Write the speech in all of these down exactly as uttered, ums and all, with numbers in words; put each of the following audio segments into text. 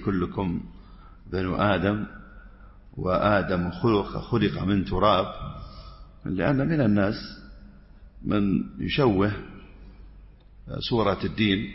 كلكم بنو آدم وآدم خلق خلق من تراب، لأن من الناس من يشوه صورة الدين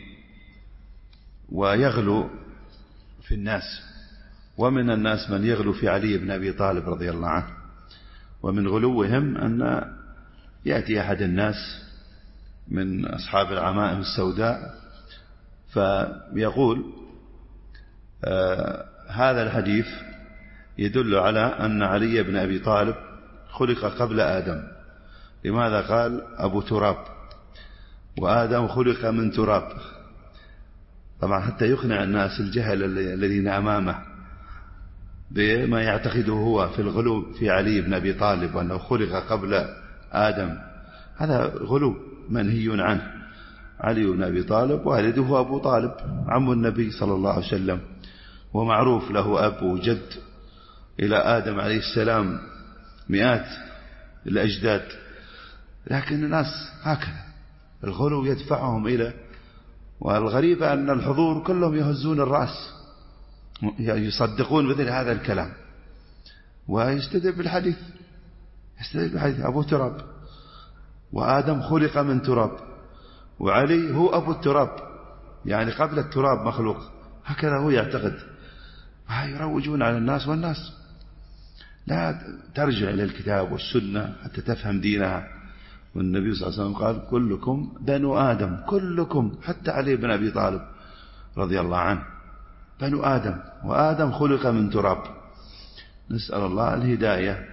ويغلو في الناس، ومن الناس من يغلو في علي بن أبي طالب رضي الله عنه. ومن غلوهم أن يأتي أحد الناس من أصحاب العمائم السوداء فيقول آه هذا الحديث يدل على أن علي بن أبي طالب خلق قبل آدم. لماذا قال أبو تراب وآدم خلق من تراب؟ طبعا حتى يقنع الناس الجهل الذين أمامه بما يعتقده هو في الغلو في علي بن أبي طالب وأنه خلق قبل آدم. هذا غلو منهي عنه. علي بن أبي طالب والده أبو طالب عم النبي صلى الله عليه وسلم، ومعروف له أب وجد إلى آدم عليه السلام مئات الأجداد. لكن الناس هكذا الغلو يدفعهم إلى، والغريب أن الحضور كلهم يهزون الرأس يصدقون مثل هذا الكلام ويستدل بالحديث يستدل بالحديث أبو تراب وآدم خلق من تراب وعلي هو أبو التراب، يعني قبل التراب مخلوق. هكذا هو يعتقد، يروجون على الناس، والناس لا ترجع إلى الكتاب والسنة حتى تفهم دينها. والنبي صلى الله عليه وسلم قال كلكم بنو آدم، كلكم، حتى علي بن أبي طالب رضي الله عنه بنو آدم، وآدم خلق من تراب. نسأل الله الهداية